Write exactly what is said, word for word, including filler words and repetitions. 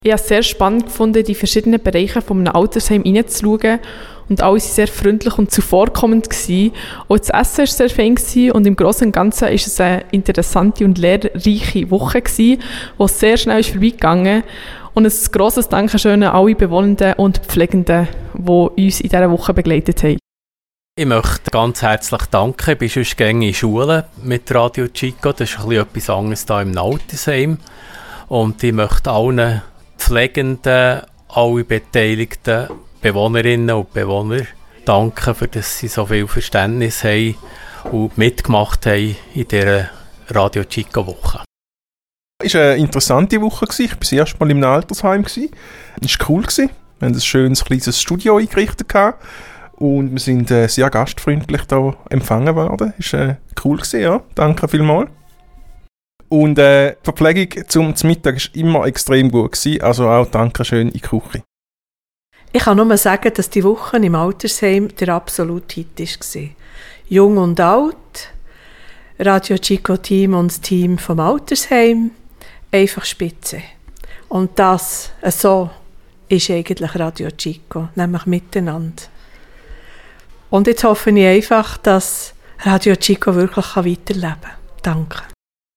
Ich habe es sehr spannend gefunden, die verschiedenen Bereiche von einem Altersheim hineinzuschauen. Und alle waren sehr freundlich und zuvorkommend gewesen. Auch das Essen war sehr fein gewesen. Und im Großen und Ganzen war es eine interessante und lehrreiche Woche gewesen, die sehr schnell ist vorbeigegangen. Und ein grosses Dankeschön an alle Bewohnenden und Pflegenden, die uns in dieser Woche begleitet haben. Ich möchte ganz herzlich danken. Ich bin sonst gerne in Schule mit Radio Chico. Das ist ein bisschen etwas anderes hier im Altersheim. Und ich möchte allen Pflegenden, alle beteiligten Bewohnerinnen und Bewohner danken, für dass sie so viel Verständnis haben und mitgemacht haben in dieser Radio Chico Woche. Es war eine interessante Woche. Ich war das erste Mal im Altersheim. Es war cool. Wir haben ein schönes kleines Studio eingerichtet und wir sind sehr gastfreundlich hier empfangen worden. Es war cool, ja. Danke vielmals. Und äh, die Verpflegung zum, zum Mittag war immer extrem gut gewesen, also auch Dankeschön in die Küche. Ich kann nur sagen, dass die Woche im Altersheim der absolute Hit war. Jung und alt, Radio Chico Team und das Team vom Altersheim, einfach spitze. Und das, so ist eigentlich Radio Chico, nämlich miteinander. Und jetzt hoffe ich einfach, dass Radio Chico wirklich weiterleben kann. Danke.